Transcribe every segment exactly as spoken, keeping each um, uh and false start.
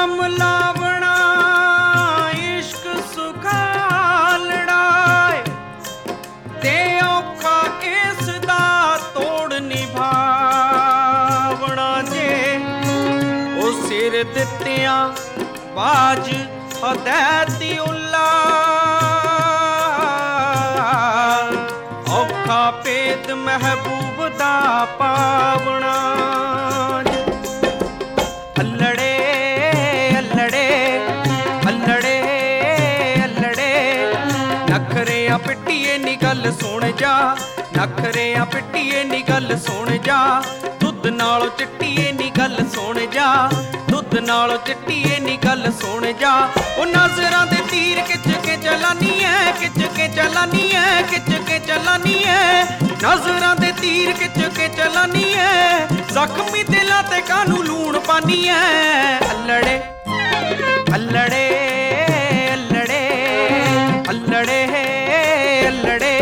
ਮਿਲਾਵਣਾ ਇਸ਼ਕ ਸੁਖਾਲੜਾ ਤੇ ਔਖਾ ਇਸ ਦਾ ਤੋੜ ਨਿਭਾਵਣਾ ਜੇ ਉਹ ਸਿਰ ਦਿੱਤਿਆਂ ਬਾਜ ਹਦੈਤੀ ਉੱਲਾ ਔਖਾ ਭੇਦ ਮਹਿਬੂਬ ਦਾ ਪਾਵਣਾ ਅੱਲੜੇ ਅੱਲੜੇ ਅੱਲੜੇ ਅੱਲੜੇ ਨਖਰਿਆਂ ਪਿੱਟੀਏ ਨੀ ਗੱਲ ਸੁਣ ਜਾ ਨਖਰਿਆਂ ਪਿੱਟੀਏ ਨੀ ਗੱਲ ਸੁਣ ਜਾ ਦੁੱਧ ਨਾਲੋਂ ਚਿੱਟੀਏ ਨੀ ਗੱਲ ਸੁਣ ਜਾ ਦੁੱਧ ਨਾਲੋਂ ਚਿੱਟੀਏ ਨੀ ਗੱਲ ਸੁਣ ਜਾ ਉਹ ਨਜ਼ਰਾਂ ਦੇ ਤੀਰ ਖਿੱਚ ਕੇ ਚਲਾਨੀ ਐ ਖਿੱਚ ਕੇ ਚਲਾਨੀ ਐ ਖਿੱਚ ਕੇ ਚਲਾਨੀ ਐ ਨਜ਼ਰਾਂ ਦੇ ਤੀਰ ਖਿੱਚ ਕੇ ਚਲਾਨੀ ਐ ਜ਼ਖਮੀ ਦਿਲਾਂ ਤੇ ਕਾਨੂੰ ਲੂਣ ਪਾਨੀ ਐ ਅੱਲੜੇ ਅੱਲੜੇ ਅੱਲੜੇ ਅੱਲੜੇ ਅੱਲੜੇ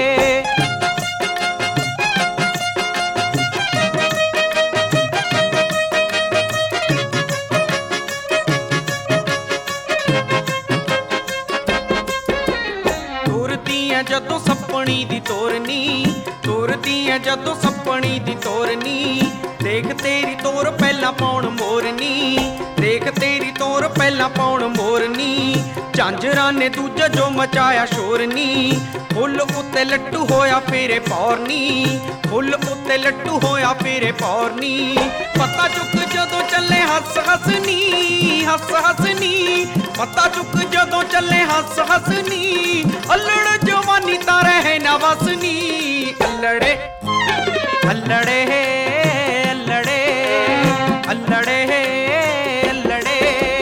ਜਦੋਂ ਸੱਪਣੀ ਦੀ ਤੋਰਨੀ ਤੁਰਦੀ ਐ ਜਦੋਂ ਸੱਪਣੀ ਦੀ ਤੋਰਨੀ ਦੇਖ ਤੇਰੀ ਤੋਰ ਪਹਿਲਾਂ ਪਾਉਣ ਮੋਰਨੀ ਦੇਖ ਤੇਰੀ ਤੋਰ ਪਹਿਲਾਂ ਪਾਉਣ ਮੋਰਨੀ ਝਾਂਜਰਾਂ ਨੇ ਦੂਜਾ ਜੋ ਮਚਾਇਆ ਸ਼ੋਰਨੀ ਫੁੱਲ ਉੱਤੇ ਲੱਟੂ ਹੋਇਆ ਫੇਰੇ ਪੌਰਨੀ ਫੁੱਲ ਉੱਤੇ ਲੱਟੂ ਹੋਇਆ ਫੇਰੇ ਪੌਰਨੀ ਪਤਾ ਚੁੱਕ ਜਦੋਂ ਚੱਲੇ ਹੱਸ ਹੱਸਨੀ ਹੱਸ ਹੱਸਨੀ ਪਤਾ ਚੁੱਕ ਜਦੋਂ ਚੱਲੇ ਹੱਸ ਹੱਸਨੀ ਅੱਲੜ ਜਵਾਨੀ ਤਾਂ ਰਹੇ ਨਾ ਵਸਨੀ ਅੱਲੜੇ ਅੱਲੜੇ ਅੱਲੜੇ ਅੱਲੜੇ ਅੱਲੜੇ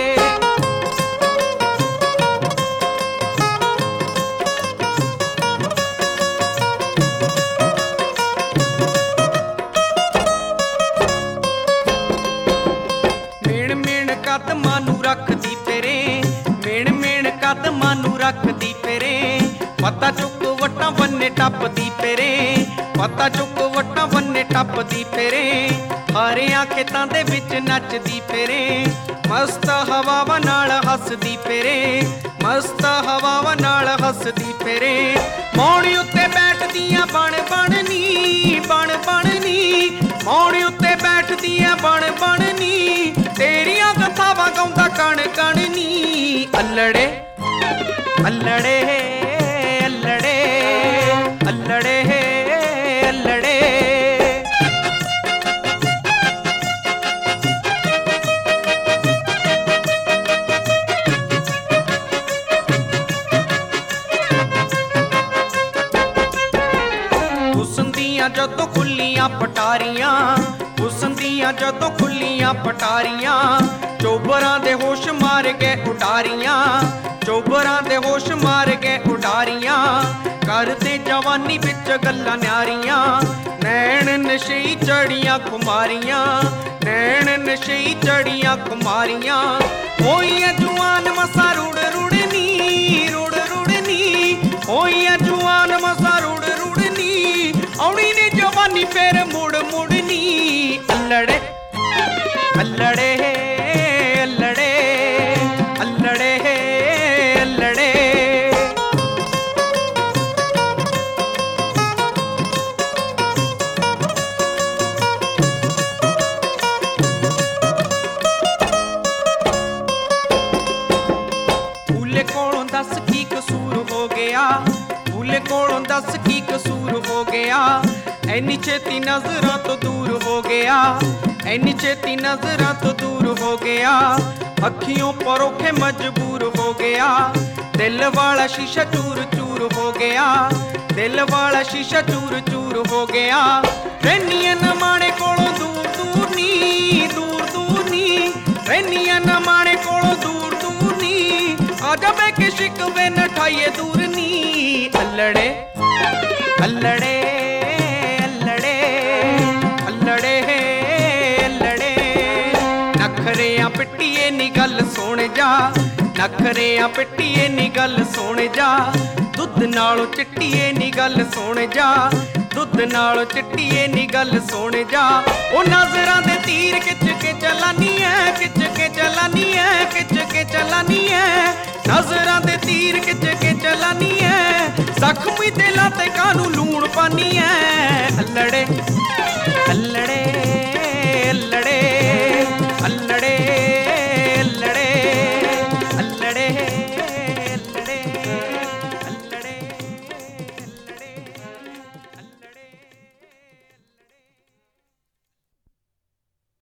ਮੇਣ ਮੇਣ ਕਦਮਾਂ ਨੂੰ ਰੱਖਦੀ ਤੇਰੇ ਮੇਣ ਮੇਣ ਕਦਮਾਂ ਨੂੰ ਰੱਖਦੀ ਤੇਰੇ ਪਤਾ ਚੁੱਕ ਵਟਾਂ ਬੰਨੇ ਟੱਪਦੀ ਤੇਰੇ ਪਤਾ ਚੁੱਕ ਵਟਾਂ ਬੰਨੇ ਟੱਪਦੀ ਤੇਰੇ ਹਾਰਿਆਂ ਖੇਤਾਂ ਦੇ ਵਿੱਚ ਨੱਚਦੀ ਤੇਰੇ ਮਸਤ ਹਵਾਵਾਂ ਨਾਲ ਹੱਸਦੀ ਤੇਰੇ ਮਸਤ ਹਵਾਵਾਂ ਨਾਲ ਹੱਸਦੀ ਤੇਰੇ ਮੌਣੀ ਉੱਤੇ ਬੈਠਦੀਆਂ ਬਣ ਬਣਨੀ ਬਣ ਬਣਨੀ ਮੌਣੀ ਉੱਤੇ ਬੈਠਦੀਆਂ ਬਣ ਬਣਨੀ ਤੇਰੀਆਂ ਕਥਾਵਾਂ ਗਾਉਂਦਾ ਕਣ ਕਣਨੀ ਅੱਲੜੇ ਅੱਲੜੇ ਅੱਲੜੇ ਅੱਲੜੇ ਅੱਲੜੇ ਹੁਸਨ ਦੀਆਂ ਜਦੋਂ ਖੁੱਲੀਆਂ ਪਟਾਰੀਆਂ ਹੁਸਨ ਦੀਆਂ ਜਦੋਂ ਖੁੱਲੀਆਂ ਪਟਾਰੀਆਂ ਚੋਬਰਾਂ ਦੇ ਹੋਸ਼ ਮਾਰ ਕੇ ਉਡਾਰੀਆਂ ਚੋਬਰਾਂ ਦੇ ਹੋਸ਼ ਮਾਰ ਕੇ ਉਡਾਰੀਆਂ ਕਰਦੇ ਜਵਾਨੀ ਵਿੱਚ ਗੱਲਾਂ ਨਿਆਰੀਆਂ ਨੈਣ ਨਸ਼ਈ ਚੜੀਆਂ ਖੁਮਾਰੀਆਂ ਨੈਣ ਨਸ਼ਈ ਚੜੀਆਂ ਖੁਮਾਰੀਆਂ ਹੋਈ ਐ ਜਵਾਨ ਮਸਾ ਰੁੜ ਰੁੜਨੀ ਰੁੜ ਰੁੜਨੀ ਹੋਈ ਐ ਜਵਾਨ ਮਸਾ ਰੁੜ ਰੁੜਨੀ ਆਉਣੀ ਨੇ ਜਵਾਨੀ ਫੇਰ ਮੁੜ ਮੁੜਨੀ ਅੱਲੜੇ ਅੱਲੜੇ ਅੱਲੜੇ ਅੱਲੜੇ ਅੱਲੜੇ ਭੂਲੇ ਕੋਲੋਂ ਦੱਸ ਕੀ ਕਸੂਰ ਹੋ ਗਿਆ ਭੂਲੇ ਕੋਲੋਂ ਦੱਸ ਕੀ ਕਸੂਰ ਹੋ ਗਿਆ ਐਨੀ ਛੇਤੀ ਨਜ਼ਰਾਂ ਤੋਂ ਦੂਰ ਹੋ ਗਿਆ ਐਨੀ ਛੇਤੀ ਨਜ਼ਰਾਂ ਤੋਂ ਦੂਰ ਹੋ ਗਿਆ ਅੱਖੀਓਂ ਪਰੋਖੇ ਮਜਬੂਰ ਹੋ ਗਿਆ ਦਿਲ ਵਾਲਾ ਸ਼ੀਸ਼ਾ ਚੂਰ ਚੂਰ ਹੋ ਗਿਆ ਦਿਲ ਵਾਲਾ ਸ਼ੀਸ਼ਾ ਚੂਰ ਚੂਰ ਹੋ ਗਿਆ ਰੈਨੀਆਂ ਨਾ ਮਾਣੇ ਕੋਲੋਂ ਦੂਰ ਦੂਰ ਨੀ ਦੂਰ ਦੂਰ ਨੀ ਰੈਨੀਆਂ ਨਾ ਮਾਣੇ ਕੋਲੋਂ ਦੂਰ ਦੂਰ ਨੀ ਆ ਜਾਵੇ ਕਿ ਸ਼ਿਕਵੇ ਨਠਾਈਏ ਦੂਰ ਨੀ ਅੱਲੜੇ ਅੱਲੜੇ ਅੱਲੜੇ ਅੱਲੜੇ ਅੱਲੜੇ ਨਖਰਿਆਂ ਪਿੱਟੀਏ ਨੀ ਗੱਲ ਸੁਣ ਜਾ ਨਖਰਿਆਂ ਪਿੱਟੀਏ ਨੀ ਗੱਲ ਸੁਣ ਜਾ ਦੁੱਧ ਨਾਲੋਂ ਚਿੱਟੀਏ ਨੀ ਗੱਲ ਸੁਣ ਜਾ ਦੁੱਧ ਨਾਲੋਂ ਚਿੱਟੀਏ ਨੀ ਗੱਲ ਸੁਣ ਜਾ। ਉਹ ਨਜ਼ਰਾਂ ਦੇ ਤੀਰ ਖਿੱਚ ਕੇ ਚਲਾਨੀ ਐ, ਖਿੱਚ ਕੇ ਚਲਾਨੀ ਐ, ਖਿੱਚ ਕੇ ਚਲਾਨੀ ਐ। ਨਜ਼ਰਾਂ ਦੇ ਤੀਰ ਖਿੱਚ ਕੇ ਚਲਾਨੀ ਐ, ਜ਼ਖਮੀ ਦਿਲਾਂ ਤੇ ਕਾਹਨੂੰ ਲੂਣ ਪਾਨੀ ਐ।